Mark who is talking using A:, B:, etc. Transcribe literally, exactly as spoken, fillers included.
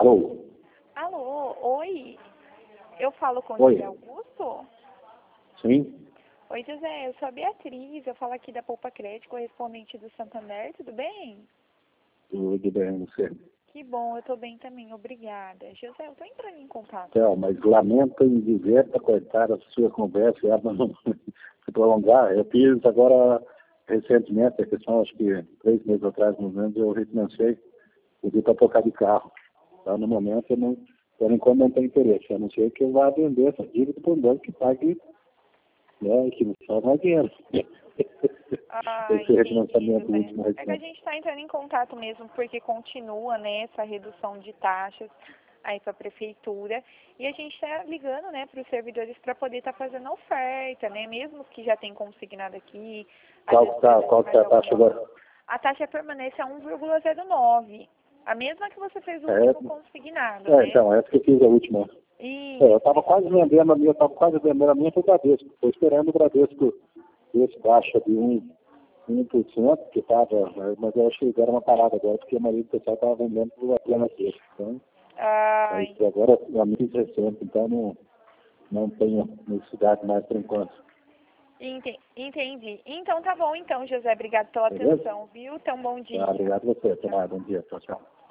A: Alô?
B: Alô, oi. Eu falo com o
A: Oi.
B: José Augusto?
A: Sim?
B: Oi, José, eu sou a Beatriz, eu falo aqui da Poupa Crédito, correspondente do Santander, tudo bem?
A: Tudo bem, você?
B: Que bom, eu tô bem também, obrigada. José, eu tô entrando em contato.
A: Então, mas lamento em dizer para cortar a sua conversa e ela não se prolongar. Eu fiz agora, recentemente, a questão, acho que três meses atrás, mais ou menos, eu refinancei o dia para trocar de carro. Então, no momento, eu não, por enquanto, não tenho interesse. A não ser que eu vá vender essa dívida para um banco que pague, né, que não só mais dinheiro.
B: Ah,
A: Esse
B: entendi,
A: refinanciamento
B: José.
A: último
B: É que a
A: recente.
B: gente está entrando em contato mesmo porque continua, né, essa redução de taxas aí para a prefeitura e a gente está ligando, né, para os servidores para poder estar tá fazendo a oferta, né, mesmo que já tem consignado aqui. às
A: Qual
B: vezes
A: que tá,
B: precisa de
A: qual que
B: mais
A: é a taxa
B: alguma-
A: agora?
B: A taxa permanece a um vírgula zero nove, a mesma que você fez o
A: É,
B: último consignado,
A: é,
B: né?
A: então, essa que eu fiz a última. É, eu
B: Isso,
A: estava quase vendendo a minha, eu estava quase vendendo a minha para o Bradesco. Estou esperando o Bradesco esse baixa de um, um por cento, que estava, mas eu acho que deram uma parada agora, porque a maioria do pessoal estava vendendo por plena sexta. Então,
B: ah,
A: aí, agora a minha é recente, então não, não tenho necessidade mais por enquanto.
B: ente- entendi. Então tá bom então, José, obrigado pela
A: Beleza?
B: atenção, viu? Então bom
A: Tá,
B: dia.
A: obrigado a você. Até mais. Bom dia. Tchau, tchau.